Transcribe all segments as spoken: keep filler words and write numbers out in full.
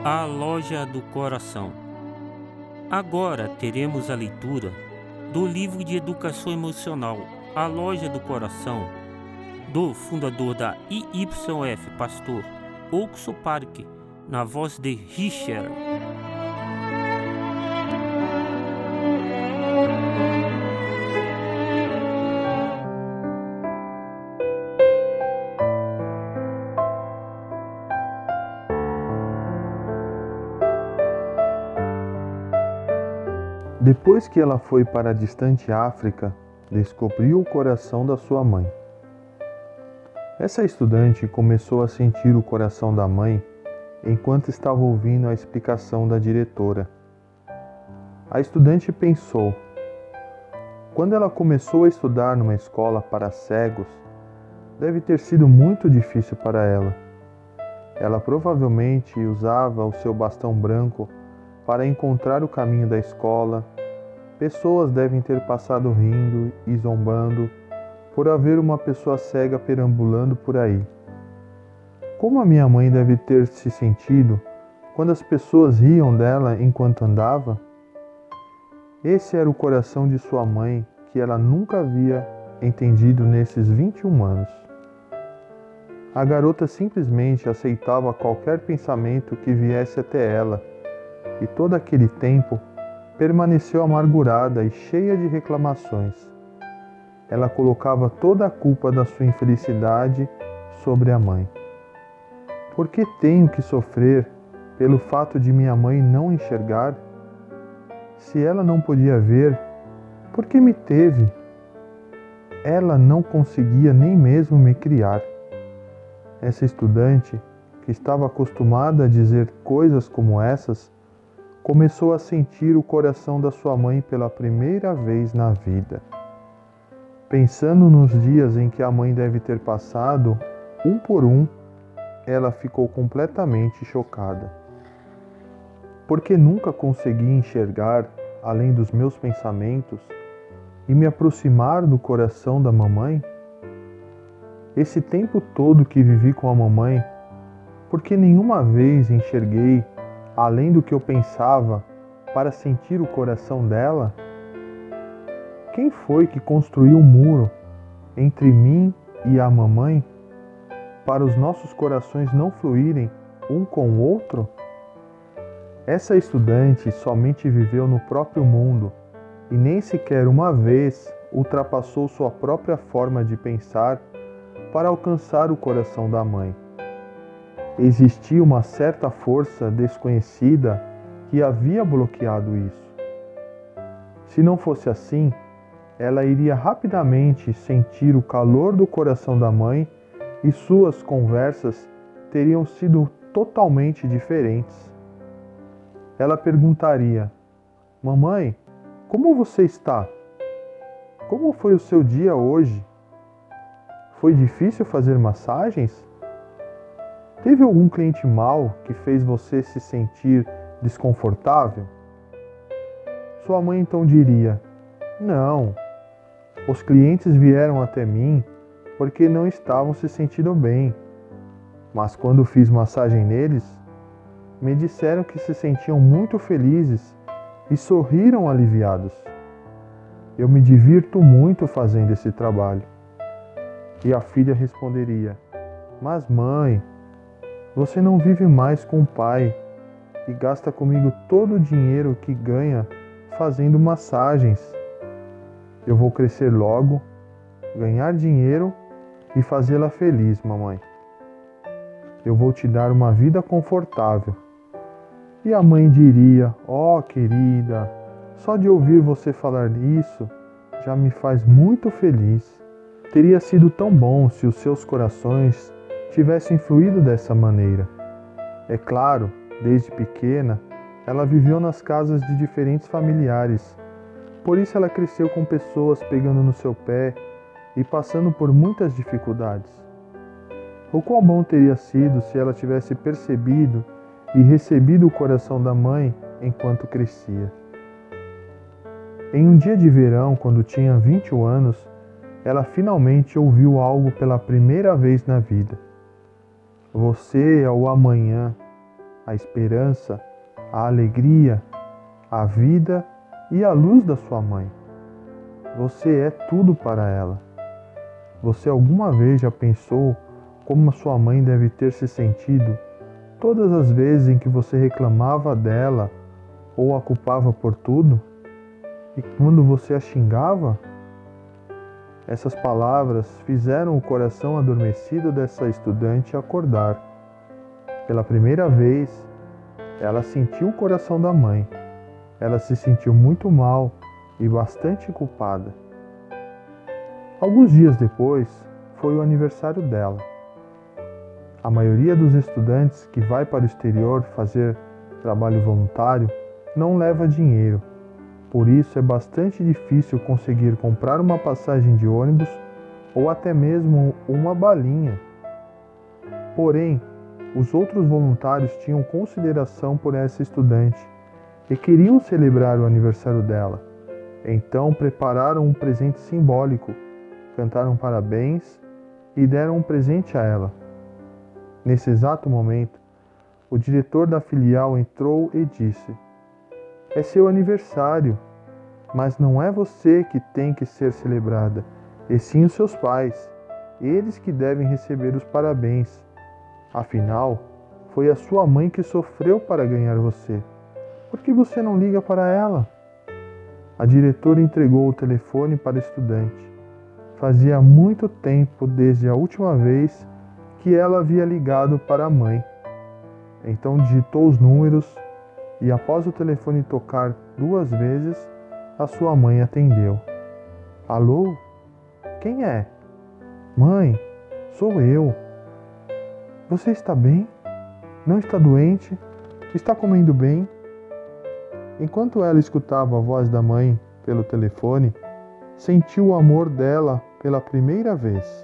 A Loja do Coração. Agora teremos a leitura do livro de educação emocional A Loja do Coração, do fundador da I Y F, pastor Oxo Park, na voz de Richard. Depois que ela foi para a distante África, descobriu o coração da sua mãe. Essa estudante começou a sentir o coração da mãe enquanto estava ouvindo a explicação da diretora. A estudante pensou: quando ela começou a estudar numa escola para cegos, deve ter sido muito difícil para ela. Ela provavelmente usava o seu bastão branco para encontrar o caminho da escola. Pessoas devem ter passado rindo e zombando por haver uma pessoa cega perambulando por aí. Como a minha mãe deve ter se sentido quando as pessoas riam dela enquanto andava? Esse era o coração de sua mãe que ela nunca havia entendido nesses vinte e um anos. A garota simplesmente aceitava qualquer pensamento que viesse até ela, e todo aquele tempo permaneceu amargurada e cheia de reclamações. Ela colocava toda a culpa da sua infelicidade sobre a mãe. Por que tenho que sofrer pelo fato de minha mãe não enxergar? Se ela não podia ver, por que me teve? Ela não conseguia nem mesmo me criar. Essa estudante, que estava acostumada a dizer coisas como essas, começou a sentir o coração da sua mãe pela primeira vez na vida. Pensando nos dias em que a mãe deve ter passado, um por um, ela ficou completamente chocada. Porque nunca consegui enxergar além dos meus pensamentos e me aproximar do coração da mamãe? Esse tempo todo que vivi com a mamãe, porque nenhuma vez enxerguei além do que eu pensava para sentir o coração dela? Quem foi que construiu um muro entre mim e a mamãe para os nossos corações não fluírem um com o outro? Essa estudante somente viveu no próprio mundo e nem sequer uma vez ultrapassou sua própria forma de pensar para alcançar o coração da mãe. Existia uma certa força desconhecida que havia bloqueado isso. Se não fosse assim, ela iria rapidamente sentir o calor do coração da mãe e suas conversas teriam sido totalmente diferentes. Ela perguntaria: mamãe, como você está? Como foi o seu dia hoje? Foi difícil fazer massagens? Teve algum cliente mau que fez você se sentir desconfortável? Sua mãe então diria: não, os clientes vieram até mim porque não estavam se sentindo bem, mas quando fiz massagem neles, me disseram que se sentiam muito felizes e sorriram aliviados. Eu me divirto muito fazendo esse trabalho. E a filha responderia: mas mãe, você não vive mais com o pai e gasta comigo todo o dinheiro que ganha fazendo massagens. Eu vou crescer logo, ganhar dinheiro e fazê-la feliz, mamãe. Eu vou te dar uma vida confortável. E a mãe diria: ó, querida, só de ouvir você falar isso já me faz muito feliz. Teria sido tão bom se os seus corações tivessem fluído dessa maneira. É claro, desde pequena, ela viveu nas casas de diferentes familiares. Por isso ela cresceu com pessoas pegando no seu pé e passando por muitas dificuldades. O quão bom teria sido se ela tivesse percebido e recebido o coração da mãe enquanto crescia. Em um dia de verão, quando tinha vinte e um anos, ela finalmente ouviu algo pela primeira vez na vida. Você é o amanhã a esperança, a alegria, a vida e a luz da sua mãe. Você é tudo para ela. Você alguma vez já pensou como a sua mãe deve ter se sentido todas as vezes em que você reclamava dela ou a culpava por tudo? E quando você a xingava? Essas palavras fizeram o coração adormecido dessa estudante acordar. Pela primeira vez, ela sentiu o coração da mãe. Ela se sentiu muito mal e bastante culpada. Alguns dias depois, foi o aniversário dela. A maioria dos estudantes que vai para o exterior fazer trabalho voluntário não leva dinheiro. Por isso é bastante difícil conseguir comprar uma passagem de ônibus ou até mesmo uma balinha. Porém, os outros voluntários tinham consideração por essa estudante e queriam celebrar o aniversário dela. Então prepararam um presente simbólico, cantaram parabéns e deram um presente a ela. Nesse exato momento, o diretor da filial entrou e disse: "É seu aniversário, mas não é você que tem que ser celebrada, e sim os seus pais, eles que devem receber os parabéns. Afinal, foi a sua mãe que sofreu para ganhar você. Por que você não liga para ela?" A diretora entregou o telefone para a estudante. Fazia muito tempo desde a última vez que ela havia ligado para a mãe. Então digitou os números e, após o telefone tocar duas vezes, a sua mãe atendeu. "Alô? Quem é?" "Mãe, sou eu." "Você está bem? Não está doente? Está comendo bem?" Enquanto ela escutava a voz da mãe pelo telefone, sentiu o amor dela pela primeira vez.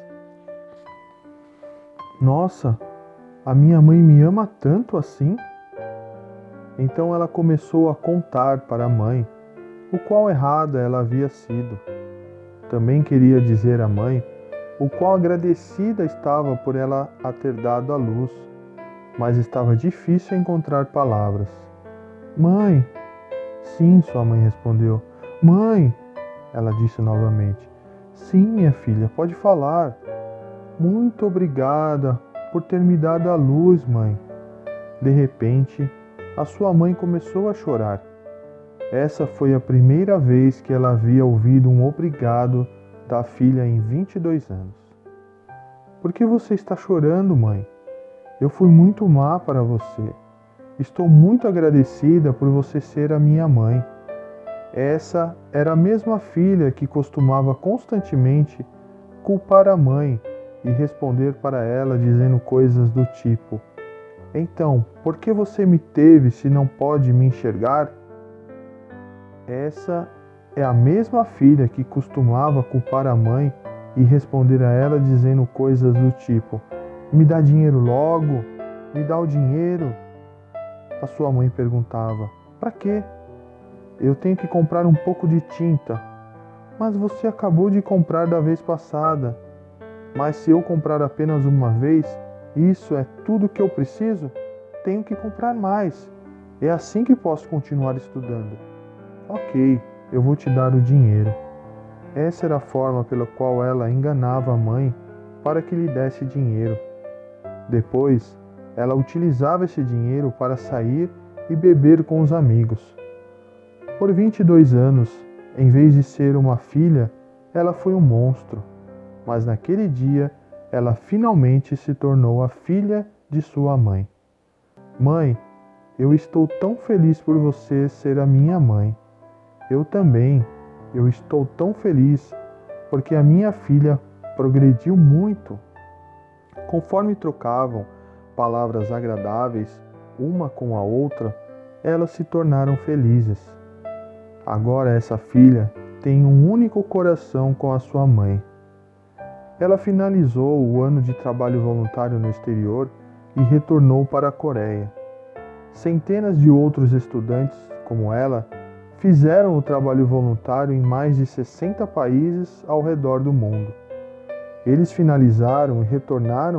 "Nossa, a minha mãe me ama tanto assim?" Então ela começou a contar para a mãe o quão errada ela havia sido. Também queria dizer à mãe o quão agradecida estava por ela a ter dado à luz, mas estava difícil encontrar palavras. "Mãe." "Sim," sua mãe respondeu. "Mãe," ela disse novamente. "Sim, minha filha, pode falar." "Muito obrigada por ter me dado a luz, mãe." De repente, a sua mãe começou a chorar. Essa foi a primeira vez que ela havia ouvido um obrigado da filha em vinte e dois anos. "Por que você está chorando, mãe? Eu fui muito má para você. Estou muito agradecida por você ser a minha mãe." Essa era a mesma filha que costumava constantemente culpar a mãe e responder para ela dizendo coisas do tipo: "Então, por que você me teve se não pode me enxergar?" Essa é a mesma filha que costumava culpar a mãe e responder a ela dizendo coisas do tipo: "Me dá dinheiro logo, me dá o dinheiro." A sua mãe perguntava: "Para quê?" "Eu tenho que comprar um pouco de tinta." "Mas você acabou de comprar da vez passada." "Mas se eu comprar apenas uma vez, isso é tudo que eu preciso? Tenho que comprar mais. É assim que posso continuar estudando." "Ok, eu vou te dar o dinheiro." Essa era a forma pela qual ela enganava a mãe para que lhe desse dinheiro. Depois, ela utilizava esse dinheiro para sair e beber com os amigos. Por vinte e dois anos, em vez de ser uma filha, ela foi um monstro. Mas naquele dia, ela finalmente se tornou a filha de sua mãe. "Mãe, eu estou tão feliz por você ser a minha mãe." "Eu também. Eu estou tão feliz porque a minha filha progrediu muito." Conforme trocavam palavras agradáveis uma com a outra, elas se tornaram felizes. Agora essa filha tem um único coração com a sua mãe. Ela finalizou o ano de trabalho voluntário no exterior e retornou para a Coreia. Centenas de outros estudantes, como ela, fizeram o trabalho voluntário em mais de sessenta países ao redor do mundo. Eles finalizaram e retornaram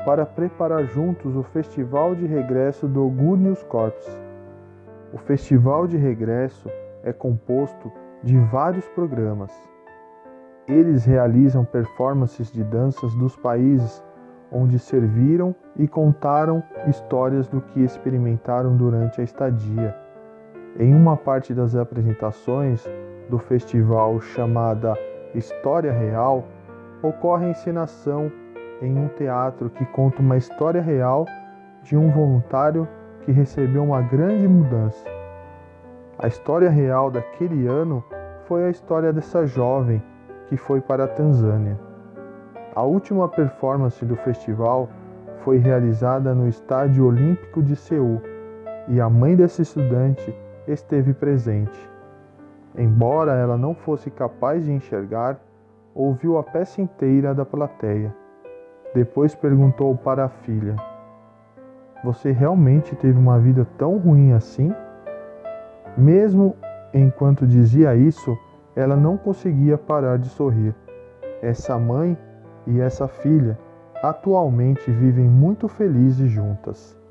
para preparar juntos o festival de regresso do Good News Corps. O festival de regresso é composto de vários programas. Eles realizam performances de danças dos países onde serviram e contaram histórias do que experimentaram durante a estadia. Em uma parte das apresentações do festival, chamada História Real, ocorre a encenação em um teatro que conta uma história real de um voluntário que recebeu uma grande mudança. A história real daquele ano foi a história dessa jovem que foi para a Tanzânia. A última performance do festival foi realizada no Estádio Olímpico de Seul e a mãe desse estudante esteve presente. Embora ela não fosse capaz de enxergar, ouviu a peça inteira da plateia. Depois perguntou para a filha: "Você realmente teve uma vida tão ruim assim?" Mesmo enquanto dizia isso, ela não conseguia parar de sorrir. Essa mãe e essa filha atualmente vivem muito felizes juntas.